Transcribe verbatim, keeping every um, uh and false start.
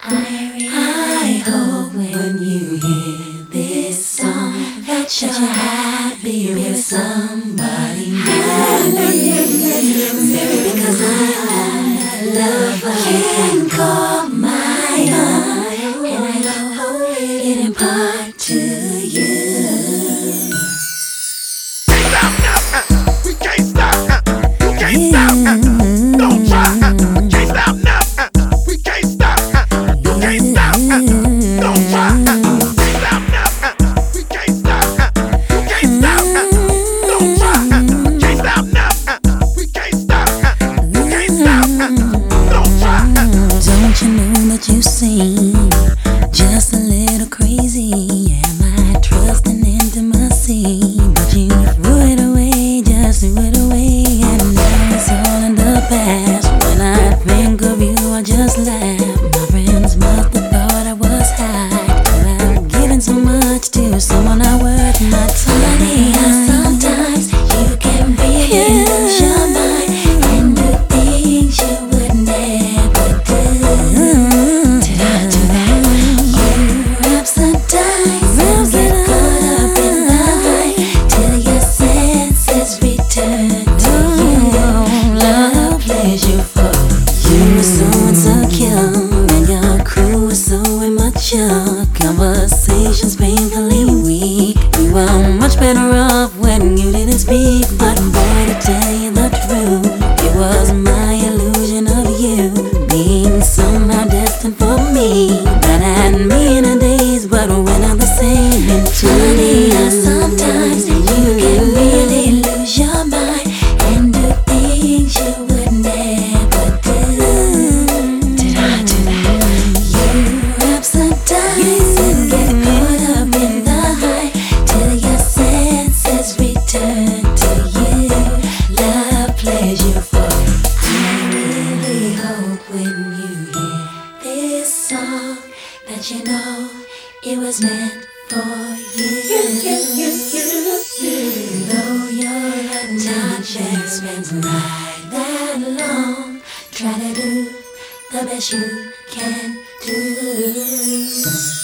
I hope when you hear this song that you're happy with somebody new. Maybe because I love can call my own, and I hope it impart to you. We can't stop, we can't stop, don't try, we can't stop now, we can't stop, you can't stop, don't try, stop now, we can't stop, you can't stop, don't try, can't stop now, we can't stop, you can't stop, don't try. Don't you know that you seem just a little crazy? Am I trusting intimacy? But you threw it away, just threw it away, and now it's all in the past. When I think of you, I just laugh. My friends must have thought I was high. I've given so much to someone I worth my time. Funny how sometimes you can really lose your mind and do things you would never do. Did I do that? You rhapsodize and get caught up in the hype till your senses return to you. Love plays you for you were so insecure and your crew was so immature. Conversations painfully weak. You were much better off when you didn't speak. But boy, to tell you the truth, it was my illusion of you being somehow destined for me. That had me in a daze, but we're not the same in twenty years. Sometimes you can really lose your mind and do things you would never do. Did I do that? You rhapsodize and get caught up in the hype till your senses return to you. Love plays you for. I really hope when you hear this song that you know it was meant for you. Though your attention spends right that long, try to do the best you can do.